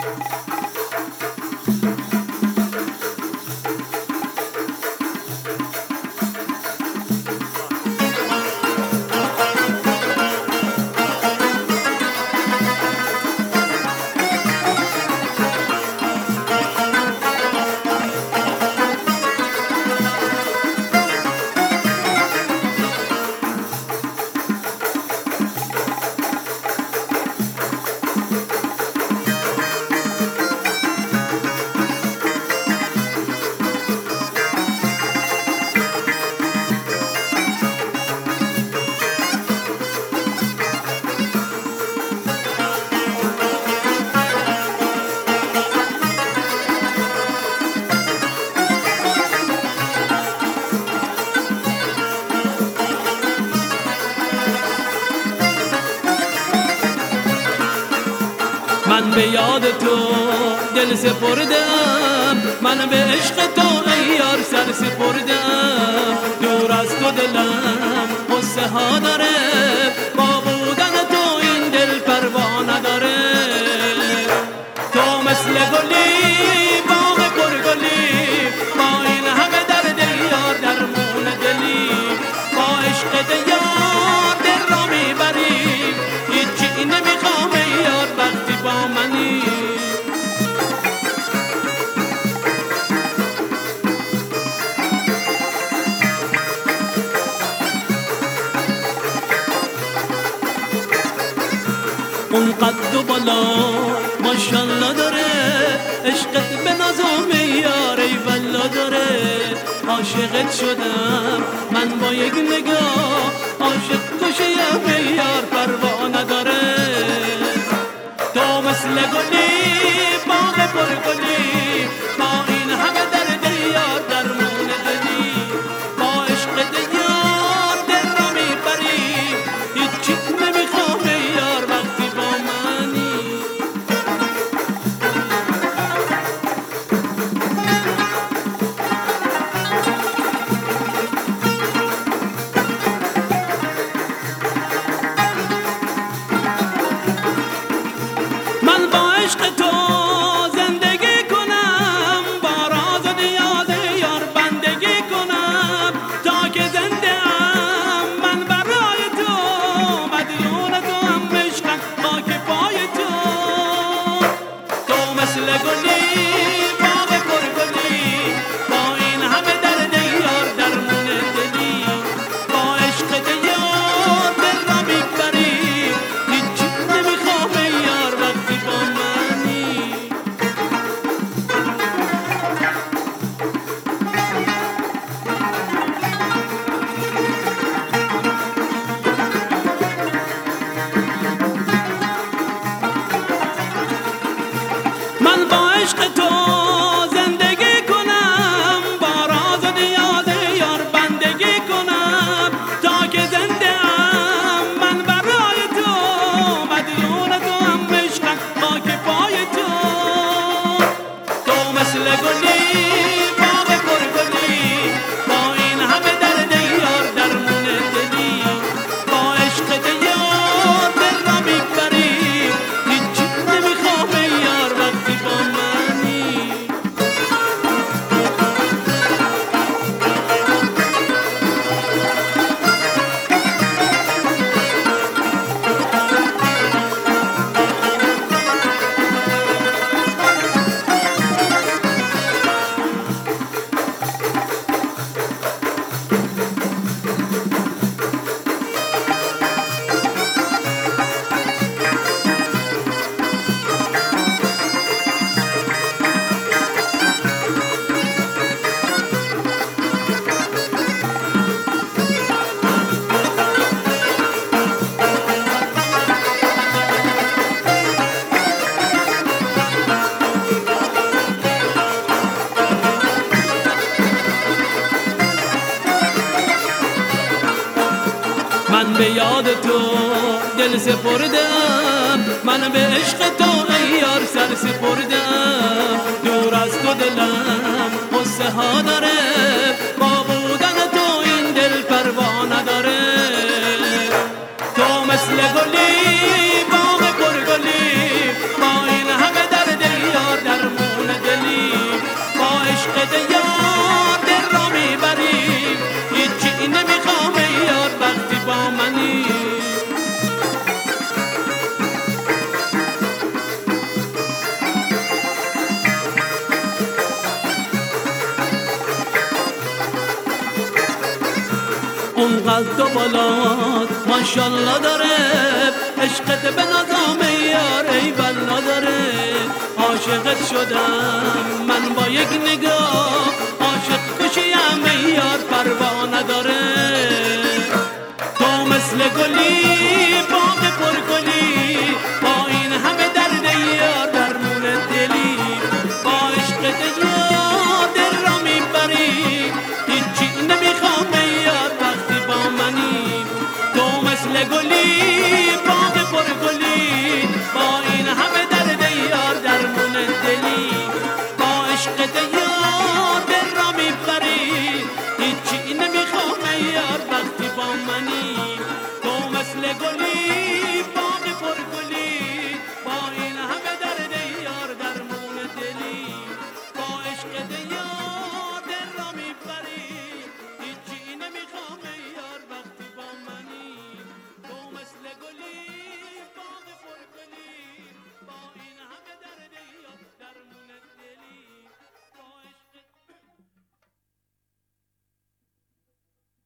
من به یاد تو دل سپردم، من به عشق تو ای یار سر سپردم. دور از تو دلم قصه ها داره، با بودن تو این دل پروا نداره. تو مثل گلی باغ پرگلی، با این همه درد یار درمون دلی. با عشق یار دل را میبری، هیچی نمیخوام یار وقتی با منی. اون قد و بالا ماشالله داره، عشقت به نظام یار ای والله داره. عاشقت شدم من با یک نگاه، عاشق کشیم یار پروا نداره. تو مثل گلی باغ پرگلی، با این همه درد یار درمون دلی. با عشق یار دل را میبری، هیچی نمیخوام یار وقتی با منی. من با عشق تو زندگی کنم، با راز و نیاز یار بندگی کنم. تا که زنده ام من برای تو، مدیون تو هم عشقم خاک پای تو. تو مثل گلی باغ پرگلی، با این همه درد یار درمون دلی. با عشق یار دل را میبری، هیچی نمیخوام یار وقتی با منی. من با عشق تو زندگی کنم، با راز و نیاز یار بندگی کنم. تا که زنده ام من برای تو، مدیون تو هم عشقم خاک پای تو. تو مثل گلی باغ پرگلی، با این همه درد یار درمون دلی. با عشق یار دل را میبری، هیچی نمیخوام یار وقتی با منی. من به یاد تو دل سپردم، من به عشق تو ای یار سر سپردم. دور از تو دلم قصه ها داره، با بودن تو این دل پروا نداره. تو مثل گلی باغ پرگلی، با این همه درد اون قد و بالات ماشالله داره، عشقت به نظام یار ای بلا داره. عاشقت شدم من با یک نگاه، عاشق کشیم ای یار پروا نداره. تو مثل گلی